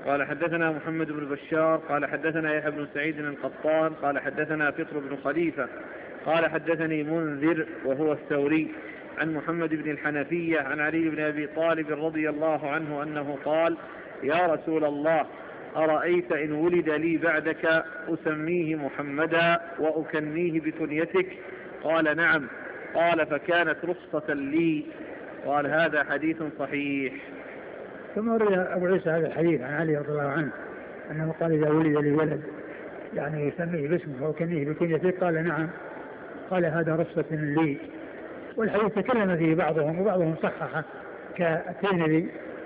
قال حدثنا محمد بن بشار قال حدثنا يحيى بن سعيد القطان قال حدثنا فطر بن خليفة قال حدثني منذر وهو الثوري عن محمد بن الحنفية عن علي بن أبي طالب رضي الله عنه أنه قال: يا رسول الله، أرأيت إن ولد لي بعدك أسميه محمدا وأكنيه بكنيتك؟ قال: نعم. قال: فكانت رخصة لي. قال: هذا حديث صحيح. ثم روي أبو عيسى هذا الحديث عن علي رضي الله عنه أنه قال: إذا ولد لي ولد يعني يسميه باسمه وكنيه بكنيته؟ قال: نعم. قال: هذا رخصة لي. والحديث تكلم فيه بعضهم وبعضهم صححه كالترمذي،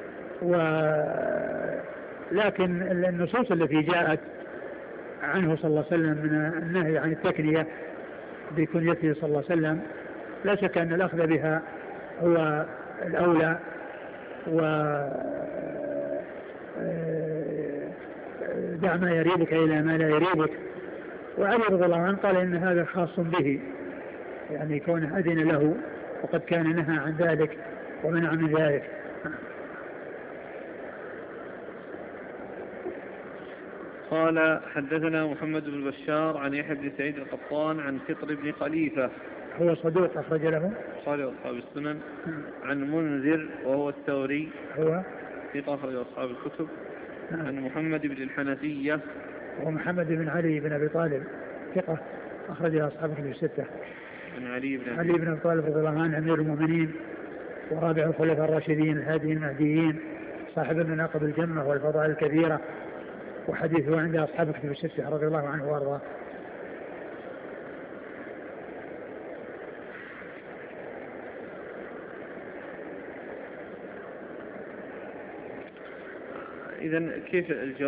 لكن النصوص التي جاءت عنه صلى الله عليه وسلم من النهي عن التكنية بكنيته صلى الله عليه وسلم لا شك أن الأخذ بها هو الأولى، دع ما يريبك إلى ما لا يريبك. وعلي رضي الله عنه قال إن هذا خاص به، يعني كونه أذن له وقد كان نهى عن ذلك ومنع من ذلك. قال حدثنا محمد بن بشار عن يحيى بن سعيد القطان عن فطر بن خليفة هو صدوق أخرج له أصحاب السنن. عن منذر وهو الثوري هو ثقة أخرج أصحاب الكتب. عن محمد بن الحنفية ومحمد بن علي بن أبي طالب ثقة أخرج أصحاب الكتب الستة. عن علي بن أبي طالب رضي الله عنه أمير المؤمنين ورابع الخلفاء الراشدين الهاديين المهديين صاحب المناقب الجمة والفضائل الكبيرة، وحديثه عند أصحاب الكتب الستة رضي الله عنه وارضاه. إذن كيف الجواب؟